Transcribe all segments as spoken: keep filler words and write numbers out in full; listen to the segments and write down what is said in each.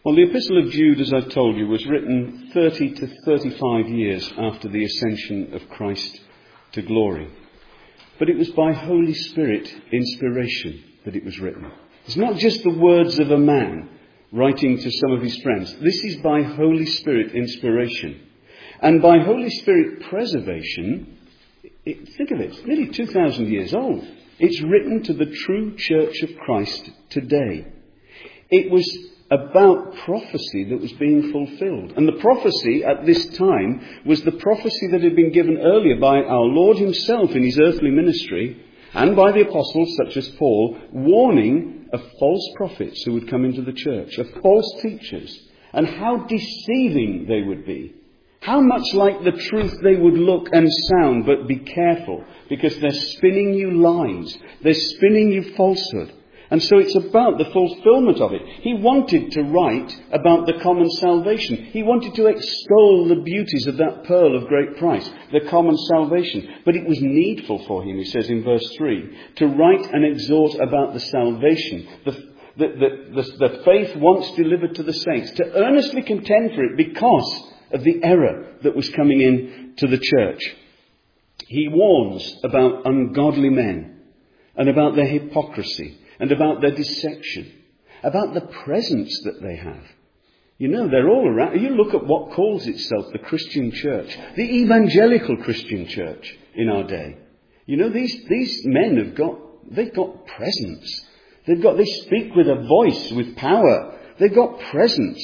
Well, the Epistle of Jude, as I've told you, was written thirty to thirty-five years after the ascension of Christ to glory. But it was by Holy Spirit inspiration that it was written. It's not just the words of a man writing to some of his friends. This is by Holy Spirit inspiration. And by Holy Spirit preservation, it, think of it, it's nearly two thousand years old. It's written to the true church of Christ today. It was about prophecy that was being fulfilled. And the prophecy at this time was the prophecy that had been given earlier by our Lord himself in his earthly ministry and by the apostles such as Paul, warning of false prophets who would come into the church, of false teachers, and how deceiving they would be. How much like the truth they would look and sound, but be careful, because they're spinning you lies. They're spinning you falsehood. And so it's about the fulfillment of it. He wanted to write about the common salvation. He wanted to extol the beauties of that pearl of great price, the common salvation. But it was needful for him, he says in verse three, to write and exhort about the salvation, the, the, the, the, the faith once delivered to the saints, to earnestly contend for it because of the error that was coming in to the church. He warns about ungodly men and about their hypocrisy and about their deception, about the presence that they have. You know, they're all around. You look at what calls itself the Christian church, the evangelical Christian church in our day. You know, these, these men have got, they've got presence. They've got, they speak with a voice, with power. They've got presence.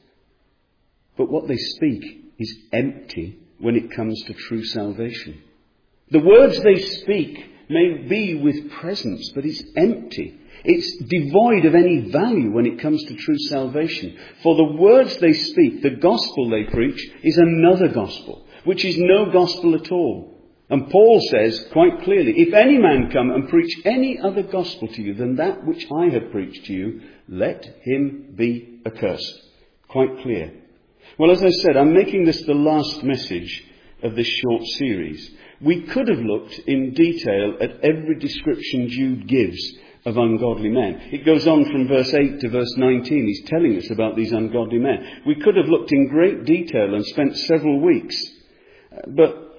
But what they speak is empty when it comes to true salvation. The words they speak may be with presence, but it's empty. It's devoid of any value when it comes to true salvation. For the words they speak, the gospel they preach, is another gospel, which is no gospel at all. And Paul says quite clearly, if any man come and preach any other gospel to you than that which I have preached to you, let him be accursed. Quite clear. Well, as I said, I'm making this the last message of this short series. We could have looked in detail at every description Jude gives of ungodly men. It goes on from verse eight to verse nineteen. He's telling us about these ungodly men. We could have looked in great detail and spent several weeks. But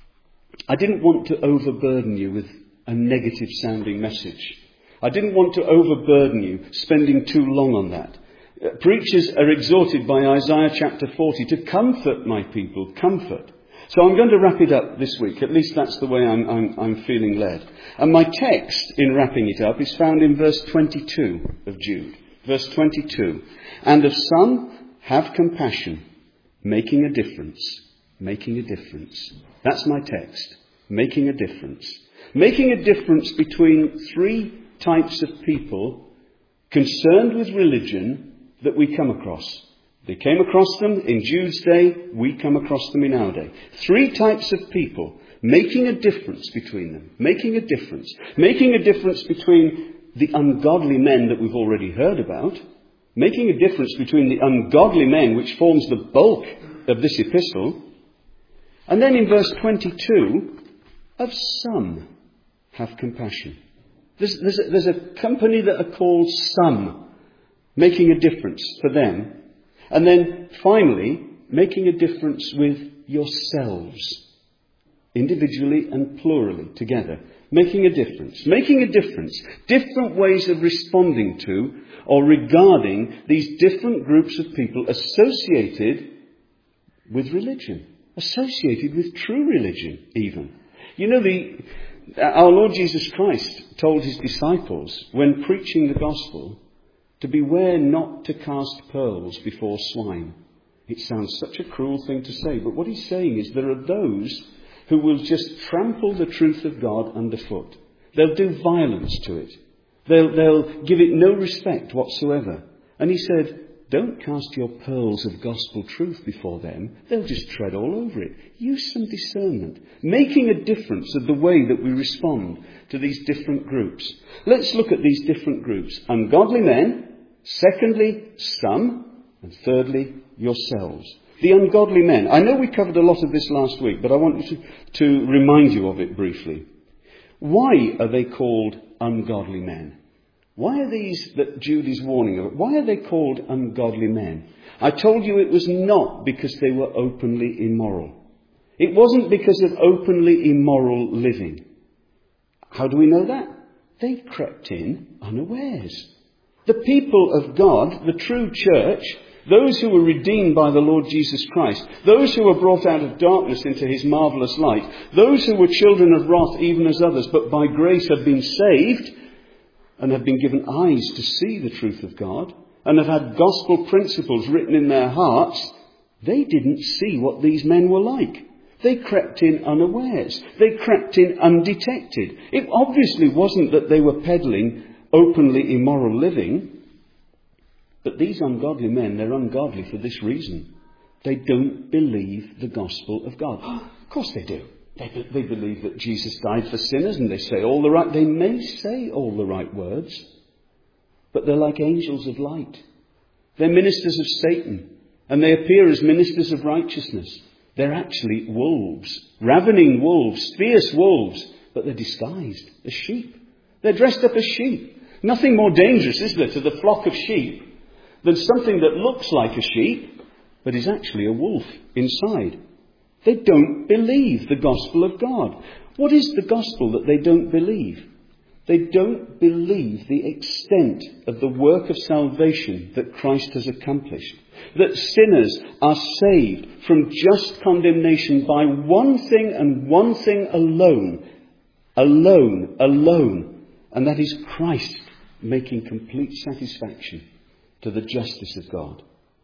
I didn't want to overburden you with a negative sounding message. I didn't want to overburden you spending too long on that. Preachers are exhorted by Isaiah chapter forty to comfort my people, comfort. So I'm going to wrap it up this week. At least that's the way I'm, I'm, I'm feeling led. And my text in wrapping it up is found in verse twenty-two of Jude. Verse twenty-two. And of some have compassion, making a difference. Making a difference. That's my text. Making a difference. Making a difference between three types of people concerned with religion that we come across. They came across them in Jude's day, we come across them in our day. Three types of people making a difference between them. Making a difference. Making a difference between the ungodly men that we've already heard about. Making a difference between the ungodly men, which forms the bulk of this epistle. And then in verse twenty-two, of some have compassion. There's, there's, a, there's a company that are called some, making a difference for them. And then finally, making a difference with yourselves, individually and plurally together. Making a difference. Making a difference. Different ways of responding to or regarding these different groups of people associated with religion. Associated with true religion, even. You know, the our Lord Jesus Christ told his disciples, when preaching the gospel, to beware not to cast pearls before swine. It sounds such a cruel thing to say, but what he's saying is there are those who will just trample the truth of God underfoot. They'll do violence to it. They'll, they'll give it no respect whatsoever. And he said, don't cast your pearls of gospel truth before them. They'll just tread all over it. Use some discernment, making a difference of the way that we respond to these different groups. Let's look at these different groups. Ungodly men. Secondly, some. And thirdly, yourselves. The ungodly men. I know we covered a lot of this last week, but I want to, to remind you of it briefly. Why are they called ungodly men? Why are these that Jude is warning of? Why are they called ungodly men? I told you it was not because they were openly immoral. It wasn't because of openly immoral living. How do we know that? They crept in unawares. The people of God, the true church, those who were redeemed by the Lord Jesus Christ, those who were brought out of darkness into his marvellous light, those who were children of wrath even as others, but by grace have been saved and have been given eyes to see the truth of God, and have had gospel principles written in their hearts, they didn't see what these men were like. They crept in unawares. They crept in undetected. It obviously wasn't that they were peddling openly immoral living. But these ungodly men, they're ungodly for this reason. They don't believe the gospel of God. Of course they do. They, they believe that Jesus died for sinners, and they say all the right, they may say all the right words, but they're like angels of light. They're ministers of Satan, and they appear as ministers of righteousness. They're actually wolves, ravening wolves, fierce wolves, but they're disguised as sheep. They're dressed up as sheep. Nothing more dangerous, is there, to the flock of sheep than something that looks like a sheep, but is actually a wolf inside. They don't believe the gospel of God. What is the gospel that they don't believe? They don't believe the extent of the work of salvation that Christ has accomplished. That sinners are saved from just condemnation by one thing and one thing alone. Alone, alone. And that is Christ making complete satisfaction to the justice of God.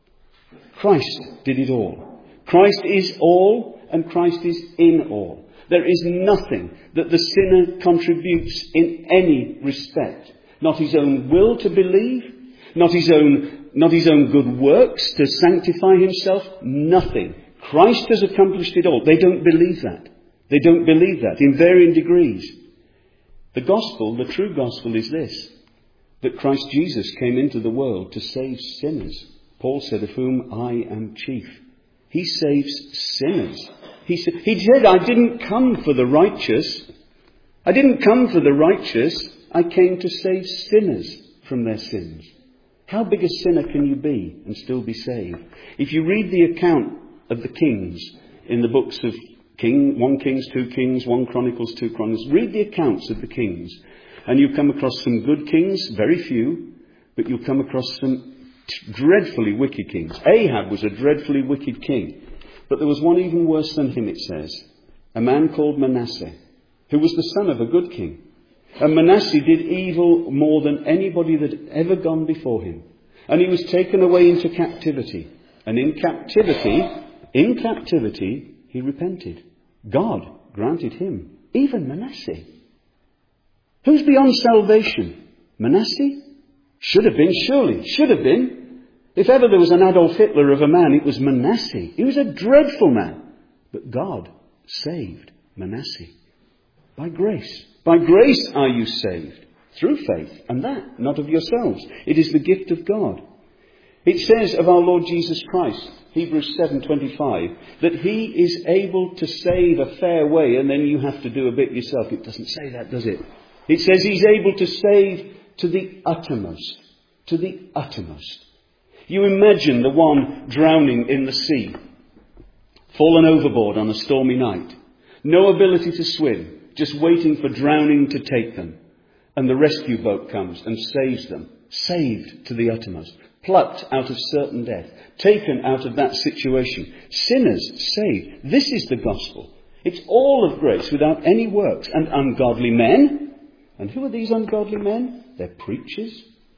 Christ did it all. Christ is all, and Christ is in all. There is nothing that the sinner contributes in any respect. Not his own will to believe, not his own, not his own good works to sanctify himself, nothing. Christ has accomplished it all. They don't believe that. They don't believe that in varying degrees. The gospel, the true gospel is this, that Christ Jesus came into the world to save sinners. Paul said, of whom I am chief. He saves sinners. He said, he said, I didn't come for the righteous. I didn't come for the righteous. I came to save sinners from their sins. How big a sinner can you be and still be saved? If you read the account of the kings in the books of King, one Kings, two Kings, one Chronicles, two Chronicles, read the accounts of the kings, and you come across some good kings, very few, but you'll come across some dreadfully wicked kings. Ahab was a dreadfully wicked king. But there was one even worse than him, it says. A man called Manasseh, who was the son of a good king. And Manasseh did evil more than anybody that had ever gone before him. And he was taken away into captivity. And in captivity, in captivity, he repented. God granted him, even Manasseh. Who's beyond salvation? Manasseh? Should have been, surely. Should have been. If ever there was an Adolf Hitler of a man, it was Manasseh. He was a dreadful man. But God saved Manasseh. By grace. By grace are you saved. Through faith. And that, not of yourselves. It is the gift of God. It says of our Lord Jesus Christ, Hebrews seven twenty-five, that he is able to save a fair way and then you have to do a bit yourself. It doesn't say that, does it? It says he's able to save to the uttermost. To the uttermost. You imagine the one drowning in the sea, fallen overboard on a stormy night, no ability to swim, just waiting for drowning to take them. And the rescue boat comes and saves them, saved to the uttermost, plucked out of certain death, taken out of that situation. Sinners saved. This is the gospel. It's all of grace without any works. And ungodly men. And who are these ungodly men? They're preachers.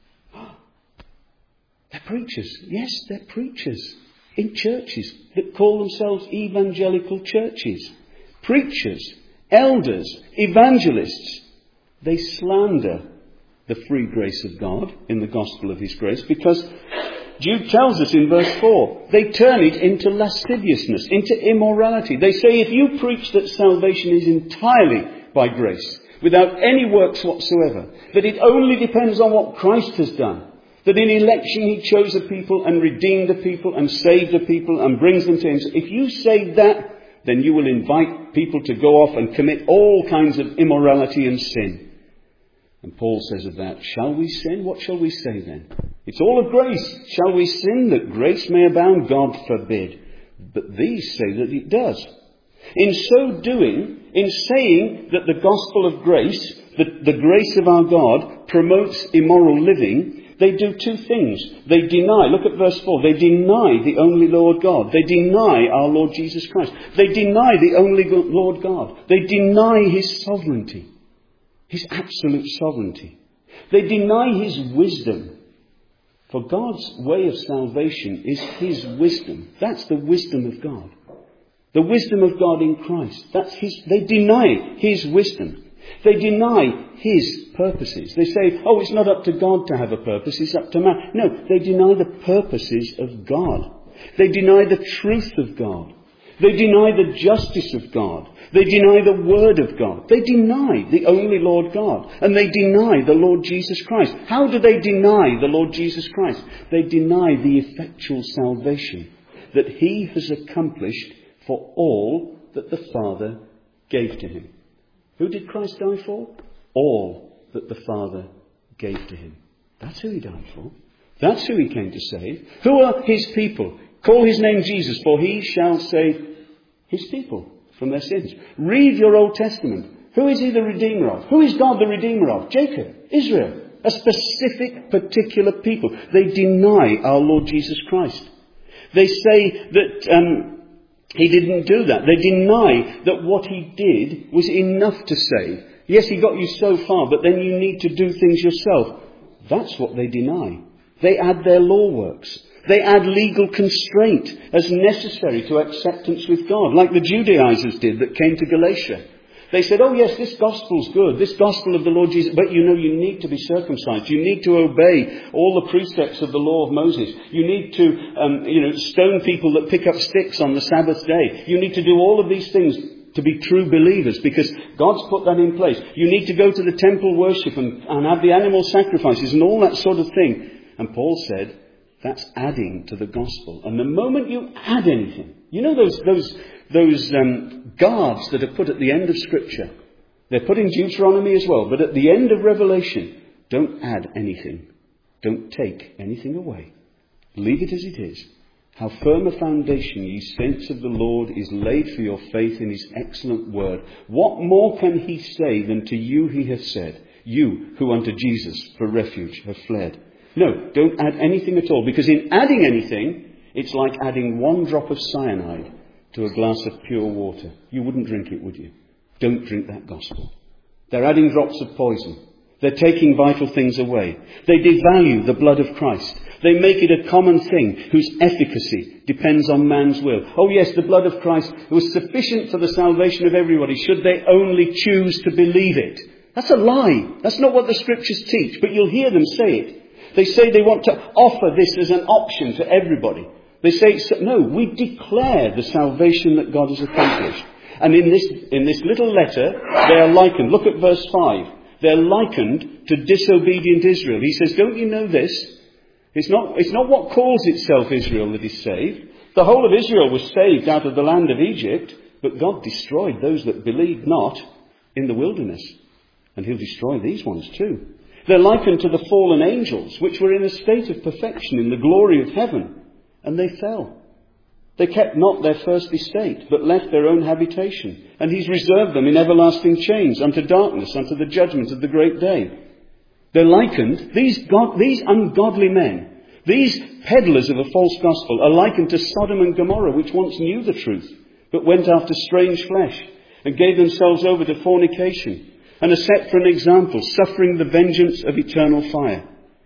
They're preachers. Yes, they're preachers in churches that call themselves evangelical churches. Preachers, elders, evangelists. They slander the free grace of God in the gospel of his grace because Jude tells us in verse four, they turn it into lasciviousness, into immorality. They say if you preach that salvation is entirely by grace, without any works whatsoever, that it only depends on what Christ has done, that in election he chose a people and redeemed a people and saved a people and brings them to himself. If you say that, then you will invite people to go off and commit all kinds of immorality and sin. And Paul says of that, shall we sin? What shall we say then? It's all of grace. Shall we sin that grace may abound? God forbid. But these say that it does. In so doing, in saying that the gospel of grace, the, the grace of our God, promotes immoral living, they do two things. They deny, look at verse four, they deny the only Lord God. They deny our Lord Jesus Christ. They deny the only Lord God. They deny his sovereignty, his absolute sovereignty. They deny his wisdom. For God's way of salvation is his wisdom. That's the wisdom of God. The wisdom of God in Christ. That's his, they deny his wisdom. They deny his purposes. They say, oh, it's not up to God to have a purpose, it's up to man. No, they deny the purposes of God. They deny the truth of God. They deny the justice of God. They deny the word of God. They deny the only Lord God. And they deny the Lord Jesus Christ. How do they deny the Lord Jesus Christ? They deny the effectual salvation that he has accomplished for all that the Father gave to him. Who did Christ die for? All that the Father gave to him. That's who he died for. That's who he came to save. Who are his people? Call his name Jesus, for he shall save his people from their sins. Read your Old Testament. Who is he the Redeemer of? Who is God the Redeemer of? Jacob, Israel, a specific, particular people. They deny our Lord Jesus Christ. They say that um, he didn't do that. They deny that what he did was enough to save. Yes, he got you so far, but then you need to do things yourself. That's what they deny. They add their law works. They add legal constraint as necessary to acceptance with God, like the Judaizers did that came to Galatia. They said, oh yes, this gospel's good, this gospel of the Lord Jesus, but you know you need to be circumcised. You need to obey all the precepts of the law of Moses. You need to, um, you know, stone people that pick up sticks on the Sabbath day. You need to do all of these things to be true believers because God's put that in place. You need to go to the temple worship and, and have the animal sacrifices and all that sort of thing. And Paul said, that's adding to the gospel. And the moment you add anything, you know those those those um, guards that are put at the end of Scripture. They're put in Deuteronomy as well. But at the end of Revelation, don't add anything. Don't take anything away. Leave it as it is. How firm a foundation, ye saints of the Lord, is laid for your faith in his excellent word. What more can he say than to you he hath said, you who unto Jesus for refuge have fled? No, don't add anything at all, because in adding anything, it's like adding one drop of cyanide to a glass of pure water. You wouldn't drink it, would you? Don't drink that gospel. They're adding drops of poison. They're taking vital things away. They devalue the blood of Christ. They make it a common thing whose efficacy depends on man's will. Oh yes, the blood of Christ was sufficient for the salvation of everybody, should they only choose to believe it. That's a lie. That's not what the Scriptures teach, but you'll hear them say it. They say they want to offer this as an option to everybody. They say, no, we declare the salvation that God has accomplished. And in this, in this little letter, they are likened. Look at verse five. They're likened to disobedient Israel. He says, don't you know this? It's not, it's not what calls itself Israel that is saved. The whole of Israel was saved out of the land of Egypt, but God destroyed those that believed not in the wilderness. And he'll destroy these ones too. They're likened to the fallen angels, which were in a state of perfection in the glory of heaven, and they fell. They kept not their first estate, but left their own habitation, and he's reserved them in everlasting chains unto darkness, unto the judgment of the great day. They're likened, these, God, these ungodly men, these peddlers of a false gospel, are likened to Sodom and Gomorrah, which once knew the truth, but went after strange flesh, and gave themselves over to fornication, and are set for an example, suffering the vengeance of eternal fire,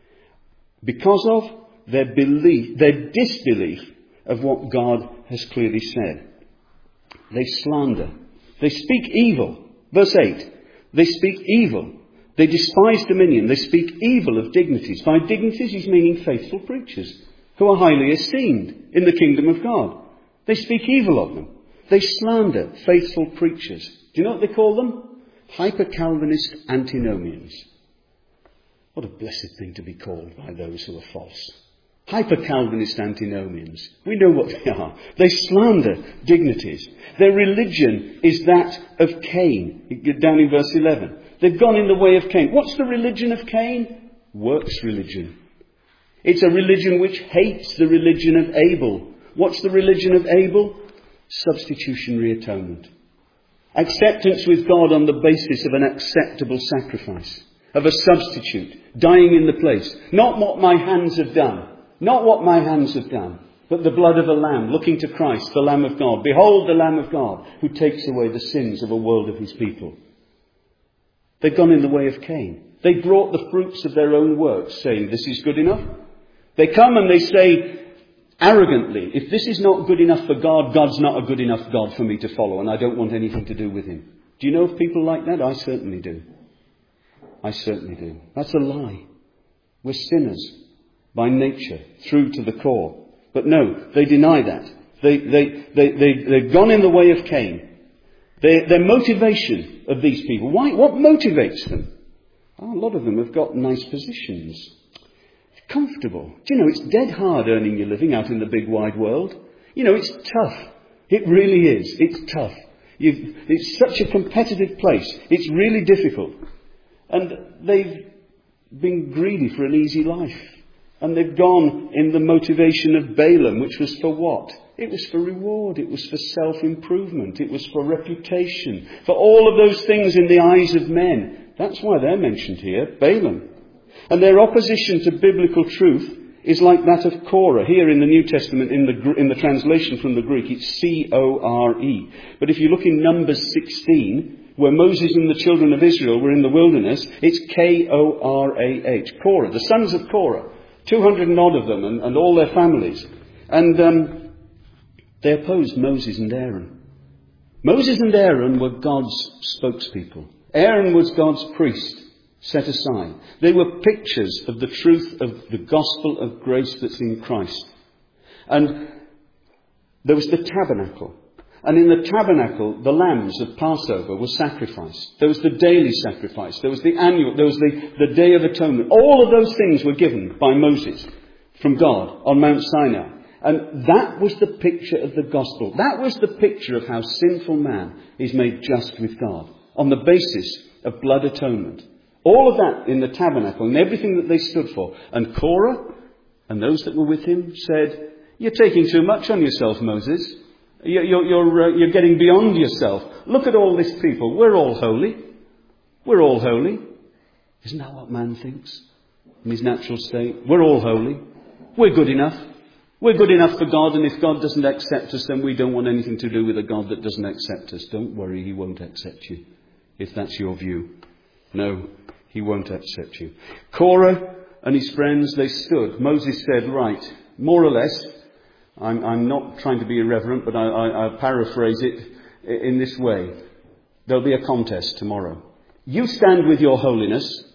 because of their belief, their disbelief of what God has clearly said. They slander. They speak evil. Verse eight. They speak evil. They despise dominion. They speak evil of dignities. By dignities he's meaning faithful preachers who are highly esteemed in the kingdom of God. They speak evil of them. They slander faithful preachers. Do you know what they call them? Hyper-Calvinist antinomians. What a blessed thing to be called by those who are false. Hyper-Calvinist antinomians. We know what they are. They slander dignities. Their religion is that of Cain. Down in verse eleven. They've gone in the way of Cain. What's the religion of Cain? Works religion. It's a religion which hates the religion of Abel. What's the religion of Abel? Substitutionary atonement. Acceptance with God on the basis of an acceptable sacrifice. Of a substitute. Dying in the place. Not what my hands have done. Not what my hands have done. But the blood of a lamb, looking to Christ, the Lamb of God. Behold the Lamb of God, who takes away the sins of a world of his people. They've gone in the way of Cain. They brought the fruits of their own works, saying, this is good enough. They come and they say, arrogantly, if this is not good enough for God, God's not a good enough God for me to follow, and I don't want anything to do with him. Do you know of people like that? I certainly do. I certainly do. That's a lie. We're sinners by nature, through to the core. But no, they deny that. They, they, they, they, they've gone in the way of Cain. Their, their motivation of these people, why? What motivates them? Oh, a lot of them have got nice positions. Comfortable. Do you know, it's dead hard earning your living out in the big wide world. You know, it's tough. It really is. It's tough. You've, it's such a competitive place. It's really difficult. And they've been greedy for an easy life. And they've gone in the motivation of Balaam, which was for what? It was for reward. It was for self-improvement. It was for reputation. For all of those things in the eyes of men. That's why they're mentioned here, Balaam. And their opposition to biblical truth is like that of Korah. Here in the New Testament, in the, in the translation from the Greek, it's C O R E. But if you look in Numbers sixteen, where Moses and the children of Israel were in the wilderness, it's K O R A H. Korah, the sons of Korah. two hundred and odd of them, and, and all their families. And um, they opposed Moses and Aaron. Moses and Aaron were God's spokespeople. Aaron was God's priest, set aside. They were pictures of the truth of the gospel of grace that's in Christ. And there was the tabernacle. And in the tabernacle, the lambs of Passover were sacrificed. There was the daily sacrifice. There was the annual, there was the, the Day of Atonement. All of those things were given by Moses from God on Mount Sinai. And that was the picture of the gospel. That was the picture of how sinful man is made just with God on the basis of blood atonement. All of that in the tabernacle and everything that they stood for. And Korah and those that were with him said, you're taking too much on yourself, Moses. You're, you're, you're, uh, you're getting beyond yourself. Look at all these people. We're all holy. We're all holy. Isn't that what man thinks in his natural state? We're all holy. We're good enough. We're good enough for God, and if God doesn't accept us, then we don't want anything to do with a God that doesn't accept us. Don't worry, he won't accept you, if that's your view. No, he won't accept you. Korah and his friends, they stood. Moses said, right, more or less, I'm, I'm not trying to be irreverent, but I, I, I paraphrase it in this way. There'll be a contest tomorrow. You stand with your holiness,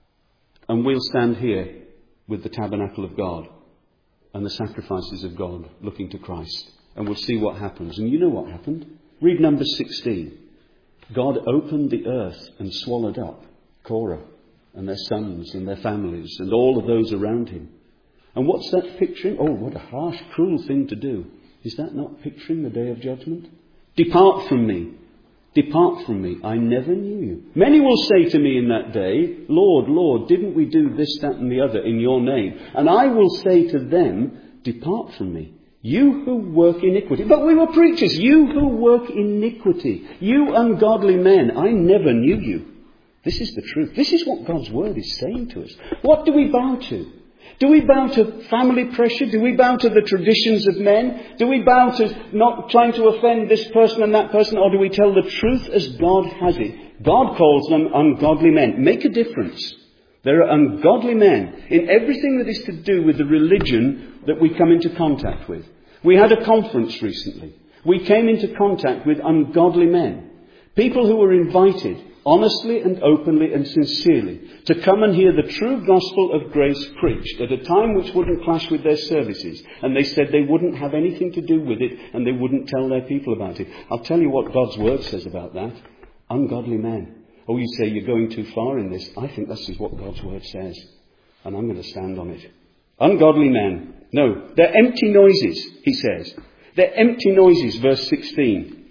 and we'll stand here with the tabernacle of God and the sacrifices of God, looking to Christ. And we'll see what happens. And you know what happened. Read Numbers sixteen. God opened the earth and swallowed up Korah and their sons and their families and all of those around him. And what's that picturing? Oh, what a harsh, cruel thing to do. Is that not picturing the day of judgment? Depart from me. Depart from me. I never knew you. Many will say to me in that day, Lord, Lord, didn't we do this, that and the other in your name? And I will say to them, depart from me, you who work iniquity. But we were preachers. You who work iniquity. You ungodly men. I never knew you. This is the truth. This is what God's word is saying to us. What do we bow to? Do we bow to family pressure? Do we bow to the traditions of men? Do we bow to not trying to offend this person and that person? Or do we tell the truth as God has it? God calls them ungodly men. Make a difference. There are ungodly men in everything that is to do with the religion that we come into contact with. We had a conference recently. We came into contact with ungodly men. People who were invited honestly and openly and sincerely to come and hear the true gospel of grace preached at a time which wouldn't clash with their services. And they said they wouldn't have anything to do with it and they wouldn't tell their people about it. I'll tell you what God's word says about that. Ungodly men. Oh, you say you're going too far in this. I think this is what God's word says. And I'm going to stand on it. Ungodly men. No, they're empty noises, he says. They're empty noises, verse sixteen.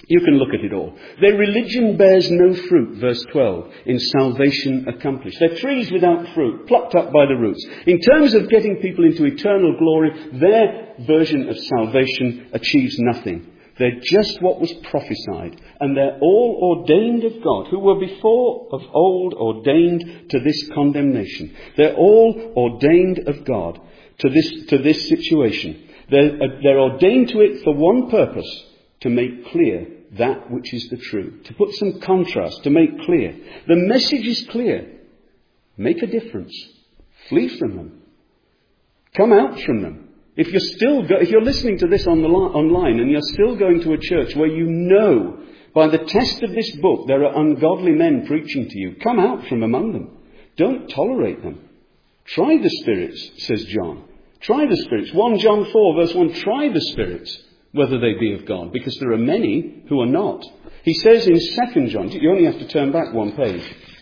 You can look at it all. Their religion bears no fruit, verse twelve, in salvation accomplished. They're trees without fruit, plucked up by the roots. In terms of getting people into eternal glory, their version of salvation achieves nothing. They're just what was prophesied. And they're all ordained of God, who were before of old ordained to this condemnation. They're all ordained of God to this, to this situation. They're, they're ordained to it for one purpose, to make clear that which is the truth. To put some contrast, to make clear. The message is clear. Make a difference. Flee from them. Come out from them. If you're still go- if you're listening to this on the li- online and you're still going to a church where you know by the test of this book there are ungodly men preaching to you, come out from among them. Don't tolerate them. Try the spirits, says John. Try the spirits. First John four verse one, try the spirits, whether they be of God, because there are many who are not. He says in Second John, you only have to turn back one page.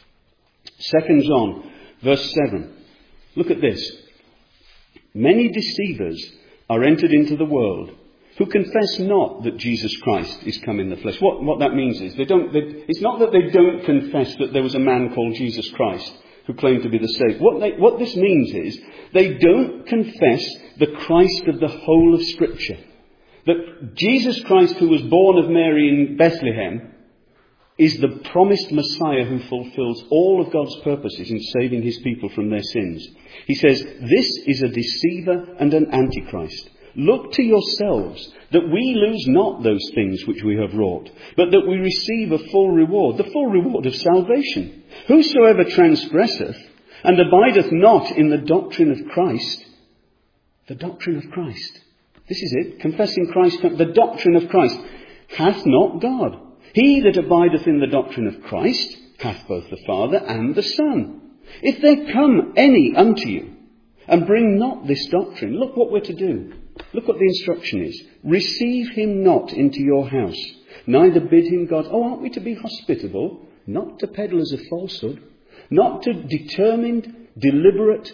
Second John, verse seven. Look at this. Many deceivers are entered into the world, who confess not that Jesus Christ is come in the flesh. What, what that means is, they don't. They, it's not that they don't confess that there was a man called Jesus Christ who claimed to be the Saviour. What, they, what this means is, they don't confess the Christ of the whole of Scripture. That Jesus Christ, who was born of Mary in Bethlehem, is the promised Messiah who fulfills all of God's purposes in saving his people from their sins. He says, this is a deceiver and an antichrist. Look to yourselves, that we lose not those things which we have wrought, but that we receive a full reward, the full reward of salvation. Whosoever transgresseth and abideth not in the doctrine of Christ, the doctrine of Christ, this is it, confessing Christ, the doctrine of Christ, hath not God. He that abideth in the doctrine of Christ hath both the Father and the Son. If there come any unto you, and bring not this doctrine, look what we're to do. Look what the instruction is. Receive him not into your house, neither bid him God. Oh, aren't we to be hospitable? Not to peddlers of falsehood, not to determined, deliberate,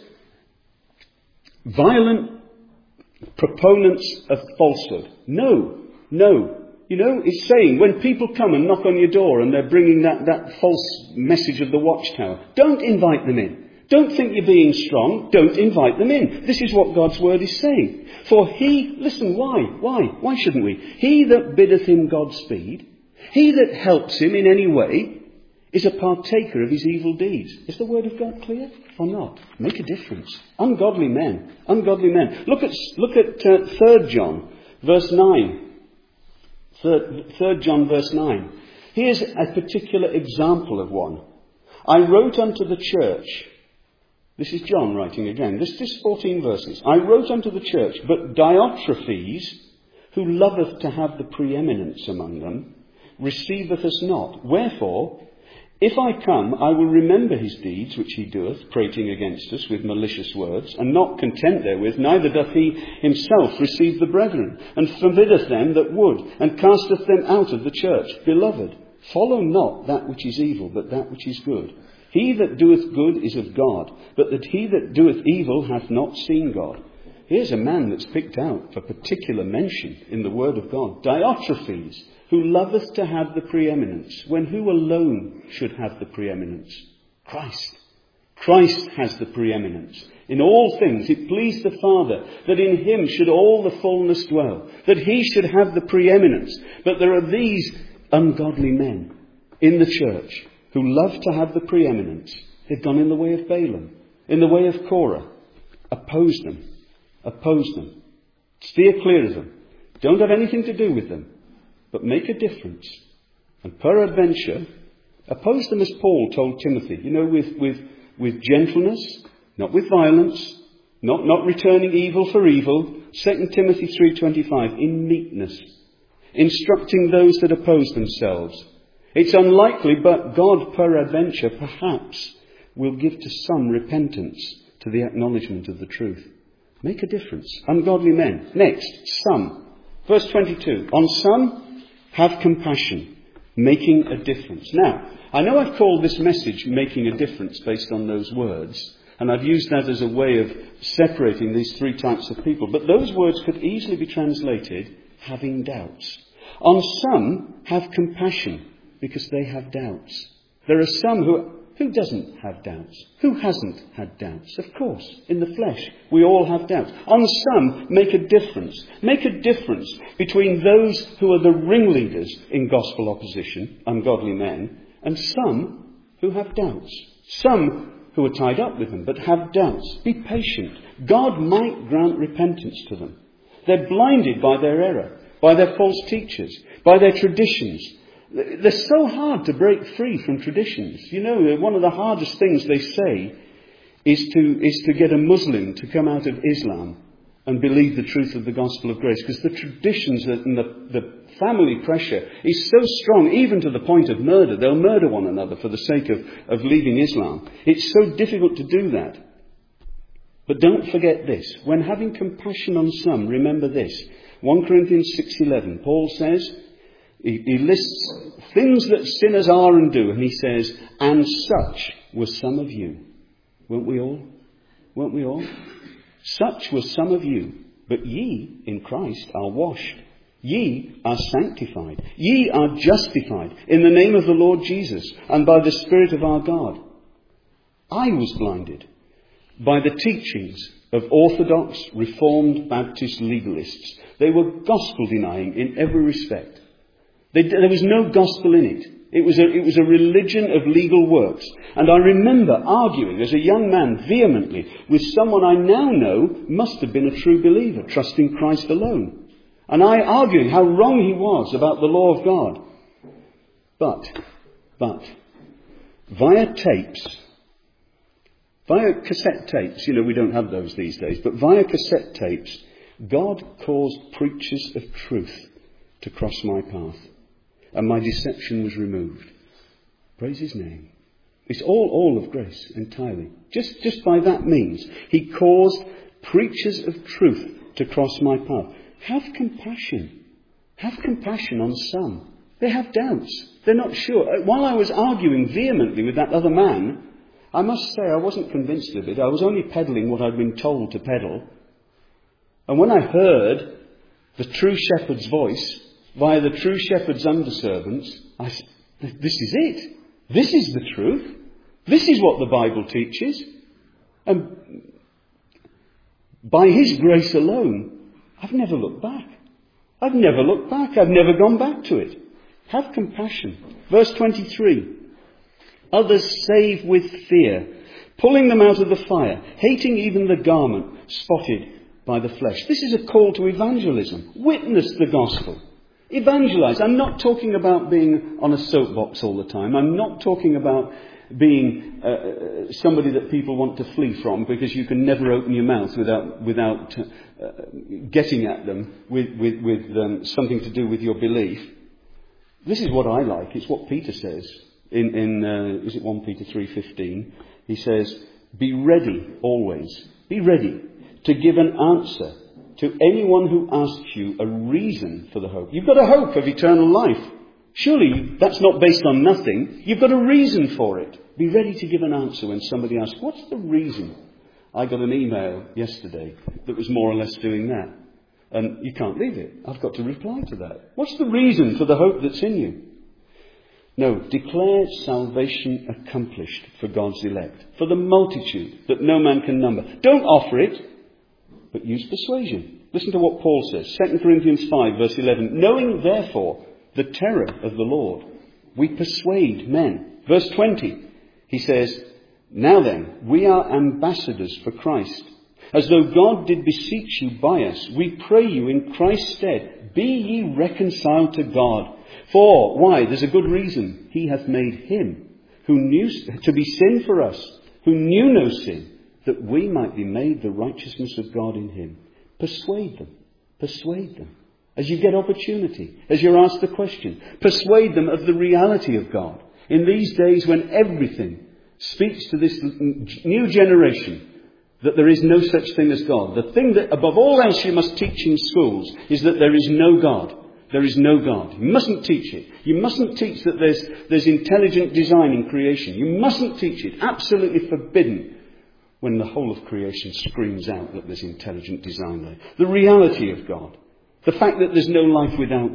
violent proponents of falsehood. No, no. You know, it's saying when people come and knock on your door and they're bringing that, that false message of the watchtower, don't invite them in. Don't think you're being strong. Don't invite them in. This is what God's word is saying. For he, listen, why? Why? Why shouldn't we? He that biddeth him Godspeed, he that helps him in any way, is a partaker of his evil deeds. Is the word of God clear or not? Make a difference. Ungodly men. Ungodly men. Look at, look at uh, Third John, verse nine. Third, Third John, verse nine. Here's a particular example of one. I wrote unto the church. This is John writing again. This is fourteen verses. I wrote unto the church, but Diotrephes, who loveth to have the preeminence among them, receiveth us not. Wherefore, if I come, I will remember his deeds which he doeth, prating against us with malicious words, and not content therewith, neither doth he himself receive the brethren, and forbiddeth them that would, and casteth them out of the church. Beloved, follow not that which is evil, but that which is good. He that doeth good is of God, but that he that doeth evil hath not seen God. Here's a man that's picked out for particular mention in the word of God. Diotrephes, who loveth to have the preeminence, when who alone should have the preeminence? Christ. Christ has the preeminence. In all things it pleased the Father that in him should all the fullness dwell, that he should have the preeminence. But there are these ungodly men in the church who love to have the preeminence. They've gone in the way of Balaam, in the way of Korah. Oppose them. Oppose them. Steer clear of them. Don't have anything to do with them. But make a difference. And peradventure, oppose them as Paul told Timothy. You know, with, with, with gentleness, not with violence, not, not returning evil for evil. Second Timothy three twenty-five, in meekness, instructing those that oppose themselves. It's unlikely, but God peradventure perhaps will give to some repentance to the acknowledgement of the truth. Make a difference. Ungodly men. Next, some. Verse twenty-two. On some, have compassion, making a difference. Now, I know I've called this message making a difference based on those words, and I've used that as a way of separating these three types of people. But those words could easily be translated having doubts. On some, have compassion, because they have doubts. There are some who, who doesn't have doubts? Who hasn't had doubts? Of course, in the flesh, we all have doubts. On some, make a difference. Make a difference between those who are the ringleaders in gospel opposition, ungodly men, and some who have doubts. Some who are tied up with them, but have doubts. Be patient. God might grant repentance to them. They're blinded by their error, by their false teachers, by their traditions. They're so hard to break free from traditions. You know, one of the hardest things they say is to, is to get a Muslim to come out of Islam and believe the truth of the gospel of grace. Because the traditions and the, the family pressure is so strong, even to the point of murder. They'll murder one another for the sake of, of leaving Islam. It's so difficult to do that. But don't forget this. When having compassion on some, remember this. First Corinthians six eleven, Paul says, he, he lists things that sinners are and do. And he says, and such were some of you. Weren't we all? Weren't we all? Such were some of you. But ye in Christ are washed. Ye are sanctified. Ye are justified in the name of the Lord Jesus and by the Spirit of our God. I was blinded by the teachings of Orthodox, Reformed, Baptist legalists. They were gospel-denying in every respect. They, there was no gospel in it. It was, a, it was a religion of legal works. And I remember arguing as a young man vehemently with someone I now know must have been a true believer, trusting Christ alone. And I arguing how wrong he was about the law of God. But, but, via tapes, via cassette tapes, you know, we don't have those these days, but via cassette tapes, God caused preachers of truth to cross my path. And my deception was removed. Praise his name. It's all, all of grace, entirely. Just, just by that means, he caused preachers of truth to cross my path. Have compassion. Have compassion on some. They have doubts. They're not sure. While I was arguing vehemently with that other man, I must say I wasn't convinced of it. I was only peddling what I'd been told to peddle. And when I heard the true shepherd's voice via the true shepherd's underservants, I said, this is it. This is the truth. This is what the Bible teaches. And by his grace alone, I've never looked back. I've never looked back. I've never gone back to it. Have compassion. Verse twenty-three. Others save with fear, pulling them out of the fire, hating even the garment spotted by the flesh. This is a call to evangelism. Witness the gospel. Evangelize. I'm not talking about being on a soapbox all the time. I'm not talking about being uh, somebody that people want to flee from because you can never open your mouth without without uh, getting at them with, with, with um, something to do with your belief. This is what I like. It's what Peter says in, in uh, is it First Peter three fifteen? He says, be ready always. Be ready to give an answer to anyone who asks you a reason for the hope. You've got a hope of eternal life. Surely that's not based on nothing. You've got a reason for it. Be ready to give an answer when somebody asks, what's the reason? I got an email yesterday that was more or less doing that. And you can't leave it. I've got to reply to that. What's the reason for the hope that's in you? No, declare salvation accomplished for God's elect, for the multitude that no man can number. Don't offer it, but use persuasion. Listen to what Paul says. Second Corinthians five, verse eleven. Knowing, therefore, the terror of the Lord, we persuade men. Verse twenty, he says, now then, we are ambassadors for Christ. As though God did beseech you by us, we pray you in Christ's stead, be ye reconciled to God. For, why? There's a good reason. He hath made him who knew to be sin for us, who knew no sin, that we might be made the righteousness of God in him. Persuade them. Persuade them. As you get opportunity, as you're asked the question, persuade them of the reality of God. In these days when everything speaks to this new generation that there is no such thing as God. The thing that above all else you must teach in schools is that there is no God. There is no God. You mustn't teach it. You mustn't teach that there's, there's intelligent design in creation. You mustn't teach it. Absolutely forbidden. When the whole of creation screams out that there's intelligent design there. The reality of God. The fact that there's no life without God.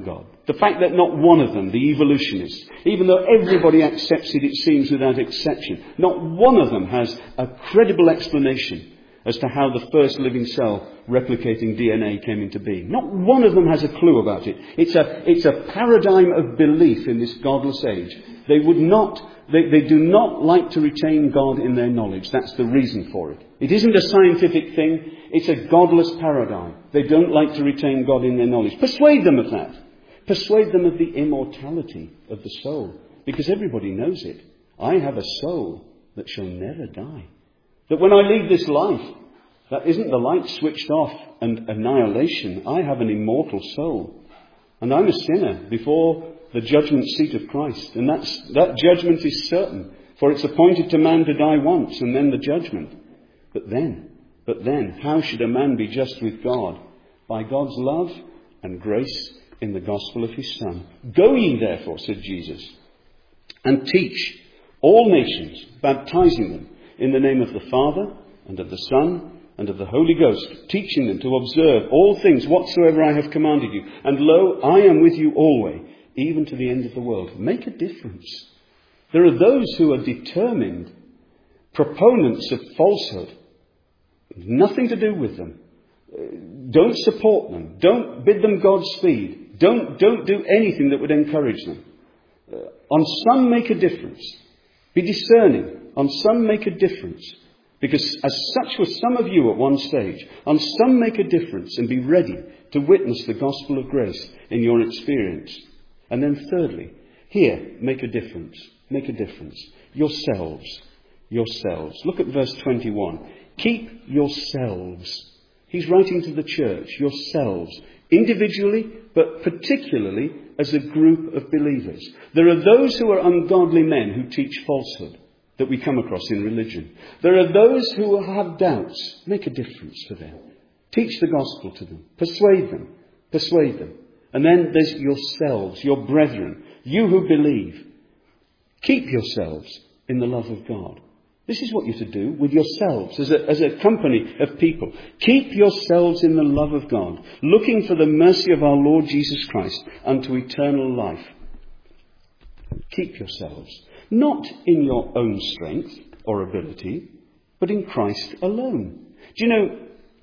The fact that not one of them, the evolutionists, even though everybody accepts it, it seems without exception, not one of them has a credible explanation as to how the first living cell replicating D N A came into being. Not one of them has a clue about it. It's a, it's a paradigm of belief in this godless age. They would not, they, they do not like to retain God in their knowledge. That's the reason for it. It isn't a scientific thing. It's a godless paradigm. They don't like to retain God in their knowledge. Persuade them of that. Persuade them of the immortality of the soul. Because everybody knows it. I have a soul that shall never die. That when I leave this life, that isn't the light switched off and annihilation. I have an immortal soul. And I'm a sinner before the judgment seat of Christ. And that's, that judgment is certain. For it's appointed to man to die once and then the judgment. But then, but then, how should a man be just with God? By God's love and grace in the gospel of his Son. Go ye therefore, said Jesus, and teach all nations, baptizing them in the name of the Father and of the Son and of the Holy Ghost, teaching them to observe all things whatsoever I have commanded you. And lo, I am with you always, even to the end of the world. Make a difference. There are those who are determined proponents of falsehood. Nothing to do with them. Don't support them. Don't bid them Godspeed. Don't, don't do anything that would encourage them. Uh, on some, make a difference. Be discerning. On some, make a difference. Because as such were some of you at one stage. On some, make a difference and be ready to witness the gospel of grace in your experience. And then thirdly, here, make a difference. Make a difference. Yourselves. Yourselves. Look at verse twenty-one. Keep yourselves. He's writing to the church. Yourselves. Individually, but particularly as a group of believers. There are those who are ungodly men who teach falsehood that we come across in religion. There are those who have doubts. Make a difference for them. Teach the gospel to them. Persuade them. Persuade them. And then there's yourselves, your brethren, you who believe. Keep yourselves in the love of God. This is what you're to do with yourselves as a, as a company of people. Keep yourselves in the love of God, looking for the mercy of our Lord Jesus Christ unto eternal life. Keep yourselves, not in your own strength or ability, but in Christ alone. Do you know,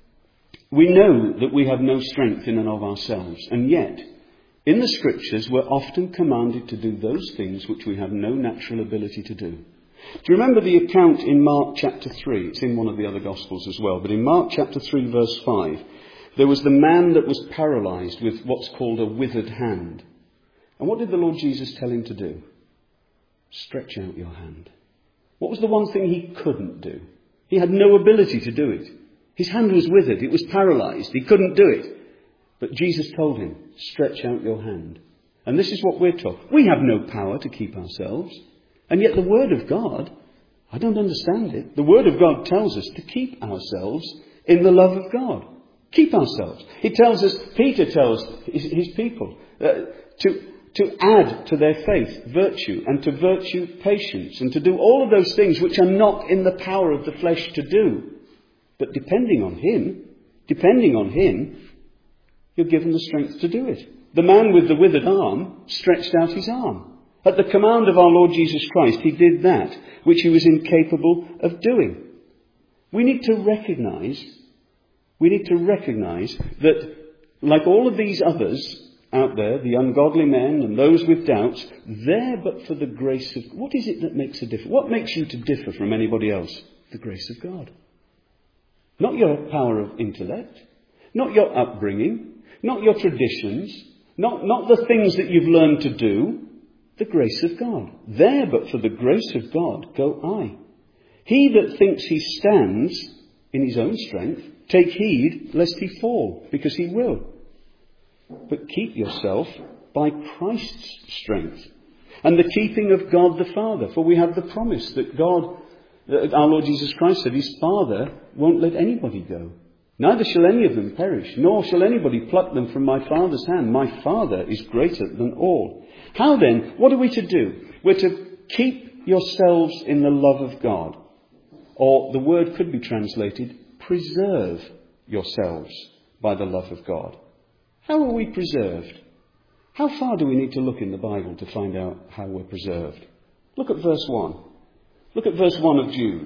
we know that we have no strength in and of ourselves, and yet, in the Scriptures, we're often commanded to do those things which we have no natural ability to do. Do you remember the account in Mark chapter three? It's in one of the other Gospels as well. But in Mark chapter three, verse five, there was the man that was paralysed with what's called a withered hand. And what did the Lord Jesus tell him to do? Stretch out your hand. What was the one thing he couldn't do? He had no ability to do it. His hand was withered. It was paralysed. He couldn't do it. But Jesus told him, stretch out your hand. And this is what we're taught. We have no power to keep ourselves. And yet the Word of God, I don't understand it. The Word of God tells us to keep ourselves in the love of God. Keep ourselves. He tells us, Peter tells his, his people, uh, to, to add to their faith virtue, and to virtue patience, and to do all of those things which are not in the power of the flesh to do. But depending on Him, depending on Him, you're given the strength to do it. The man with the withered arm stretched out his arm. At the command of our Lord Jesus Christ, he did that which he was incapable of doing. We need to recognize, we need to recognize that, like all of these others out there, the ungodly men and those with doubts, they're but for the grace of... What is it that makes a difference? What makes you to differ from anybody else? The grace of God. Not your power of intellect, not your upbringing, not your traditions, not, not the things that you've learned to do. The grace of God. There, but for the grace of God, go I. He that thinks he stands in his own strength, take heed lest he fall, because he will. But keep yourself by Christ's strength, and the keeping of God the Father. For we have the promise that God, that our Lord Jesus Christ said, his Father won't let anybody go. Neither shall any of them perish, nor shall anybody pluck them from my Father's hand. My Father is greater than all. How then, what are we to do? We're to keep yourselves in the love of God. Or the word could be translated, preserve yourselves by the love of God. How are we preserved? How far do we need to look in the Bible to find out how we're preserved? Look at verse one. Look at verse one of Jude.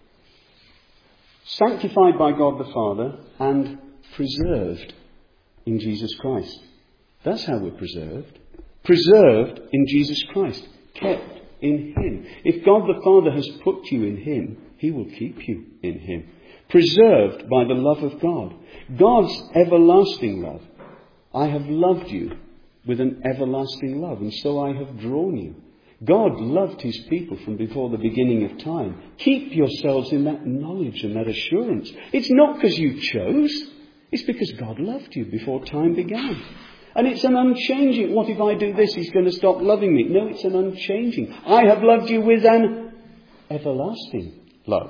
Sanctified by God the Father and preserved in Jesus Christ. That's how we're preserved. Preserved in Jesus Christ. Kept in Him. If God the Father has put you in Him, He will keep you in Him. Preserved by the love of God. God's everlasting love. I have loved you with an everlasting love, and so I have drawn you. God loved His people from before the beginning of time. Keep yourselves in that knowledge and that assurance. It's not because you chose. It's because God loved you before time began. And it's an unchanging, what if I do this, He's going to stop loving me? No, it's an unchanging. I have loved you with an everlasting love.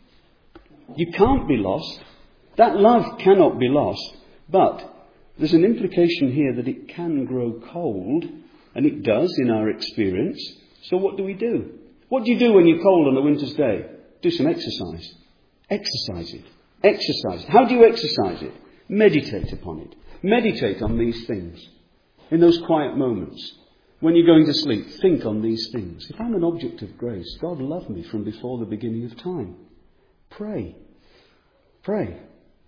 You can't be lost. That love cannot be lost. But there's an implication here that it can grow cold, and it does in our experience. So what do we do? What do you do when you're cold on a winter's day? Do some exercise. Exercise it. Exercise it. How do you exercise it? Meditate upon it. Meditate on these things. In those quiet moments, when you're going to sleep, think on these things. If I'm an object of grace, God loved me from before the beginning of time. Pray. Pray.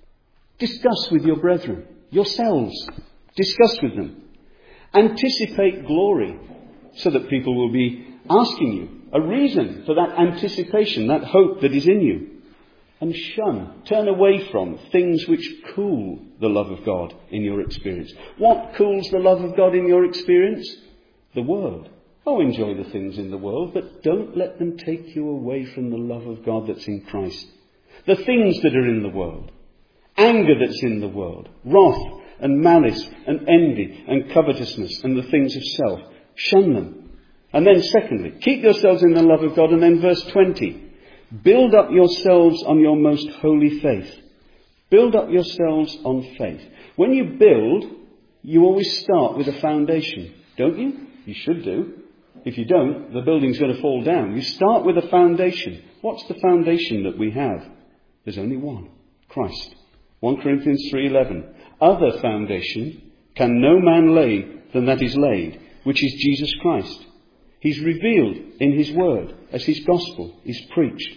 Discuss with your brethren. Yourselves. Discuss with them. Anticipate glory so that people will be asking you a reason for that anticipation, that hope that is in you. And shun, turn away from things which cool the love of God in your experience. What cools the love of God in your experience? The world. Oh, enjoy the things in the world, but don't let them take you away from the love of God that's in Christ. The things that are in the world. Anger that's in the world. Wrath and malice and envy and covetousness and the things of self. Shun them. And then secondly, keep yourselves in the love of God. And then verse twenty. Build up yourselves on your most holy faith. Build up yourselves on faith. When you build, you always start with a foundation, don't you? You should do. If you don't, the building's going to fall down. You start with a foundation. What's the foundation that we have? There's only one. Christ. First Corinthians three eleven. Other foundation can no man lay than that is laid, which is Jesus Christ. He's revealed in His word as His gospel is preached.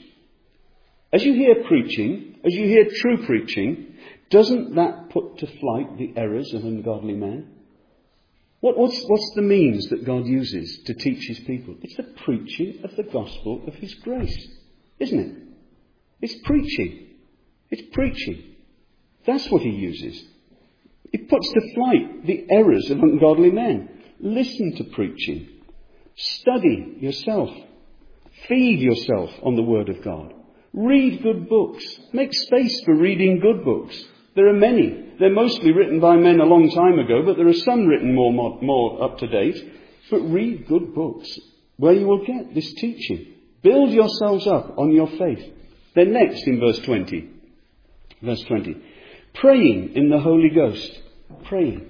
As you hear preaching, as you hear true preaching, doesn't that put to flight the errors of ungodly men? What, what's, what's the means that God uses to teach His people? It's the preaching of the gospel of His grace, isn't it? It's preaching. It's preaching. That's what He uses. It puts to flight the errors of ungodly men. Listen to preaching. Study yourself. Feed yourself on the Word of God. Read good books. Make space for reading good books. There are many. They're mostly written by men a long time ago, but there are some written more, more, more up to date. But read good books where you will get this teaching. Build yourselves up on your faith. Then next in verse twenty. Verse twenty. Praying in the Holy Ghost. Praying.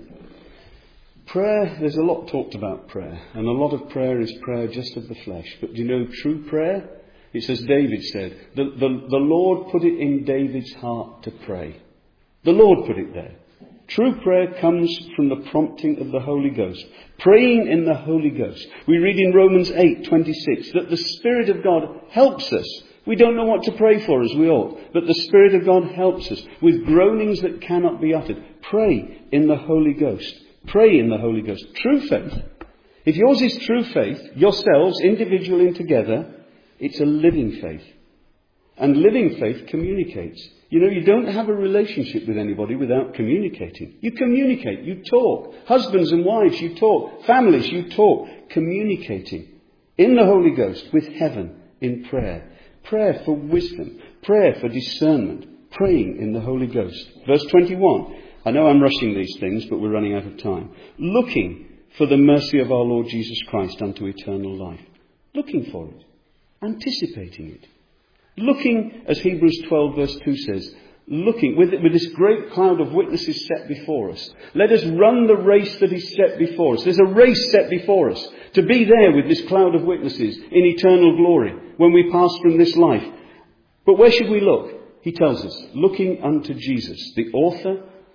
Prayer, there's a lot talked about prayer. And a lot of prayer is prayer just of the flesh. But do you know true prayer? It's as David said. The, the, the Lord put it in David's heart to pray. The Lord put it there. True prayer comes from the prompting of the Holy Ghost. Praying in the Holy Ghost. We read in Romans eight twenty-six that the Spirit of God helps us. We don't know what to pray for as we ought, but the Spirit of God helps us with groanings that cannot be uttered. Pray in the Holy Ghost. Pray in the Holy Ghost. True faith. If yours is true faith, yourselves, individually and together, it's a living faith. And living faith communicates. You know, you don't have a relationship with anybody without communicating. You communicate, you talk. Husbands and wives, you talk. Families, you talk. Communicating in the Holy Ghost with heaven in prayer. Prayer for wisdom. Prayer for discernment. Praying in the Holy Ghost. Verse twenty-one. I know I'm rushing these things, but we're running out of time. Looking for the mercy of our Lord Jesus Christ unto eternal life. Looking for it. Anticipating it. Looking, as Hebrews twelve verse two says, looking with, with this great cloud of witnesses set before us. Let us run the race that is set before us. There's a race set before us to be there with this cloud of witnesses in eternal glory when we pass from this life. But where should we look? He tells us, looking unto Jesus, the author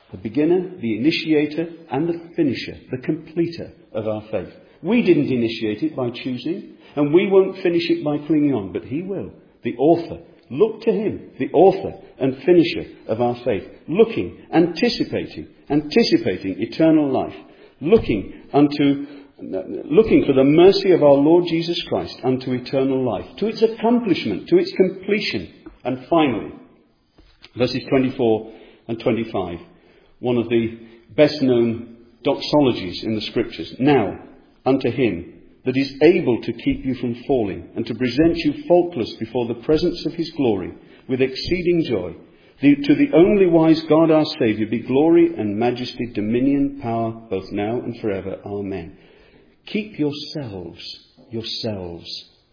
The beginner, the initiator, and the finisher, the completer of our faith. We didn't initiate it by choosing, and we won't finish it by clinging on, but he will. The author. Look to him, the author and finisher of our faith. Looking, anticipating, anticipating eternal life. Looking unto, looking for the mercy of our Lord Jesus Christ unto eternal life. To its accomplishment, to its completion. And finally, verses twenty-four and twenty-five. One of the best known doxologies in the scriptures. Now, unto him that is able to keep you from falling and to present you faultless before the presence of his glory with exceeding joy. The, to the only wise God our Saviour be glory and majesty, dominion, power, both now and forever. Amen. Keep yourselves, yourselves.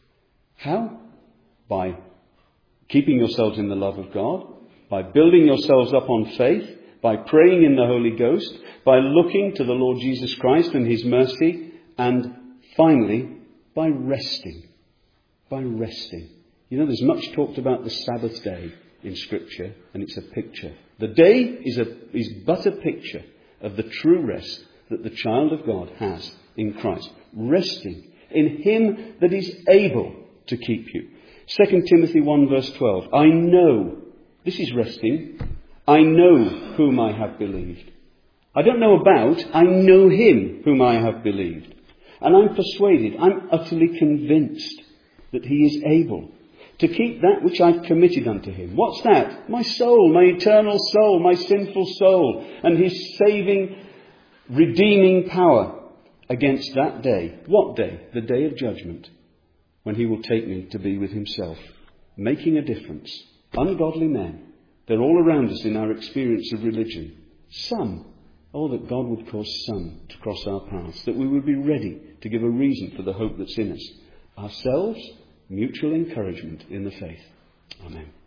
How? By keeping yourselves in the love of God, by building yourselves up on faith, by praying in the Holy Ghost, by looking to the Lord Jesus Christ and his mercy, and finally, by resting. By resting. You know, there's much talked about the Sabbath day in Scripture, and it's a picture. The day is, a, is but a picture of the true rest that the child of God has in Christ. Resting in him that is able to keep you. Second Timothy one verse twelve. I know, this is resting, I know whom I have believed. I don't know about, I know him whom I have believed. And I'm persuaded, I'm utterly convinced that he is able to keep that which I've committed unto him. What's that? My soul, my eternal soul, my sinful soul, and his saving, redeeming power against that day. What day? The day of judgment, when he will take me to be with himself, making a difference. Ungodly men, they're all around us in our experience of religion. Some, oh, that God would cause some to cross our paths, that we would be ready to give a reason for the hope that's in us. Ourselves, mutual encouragement in the faith. Amen.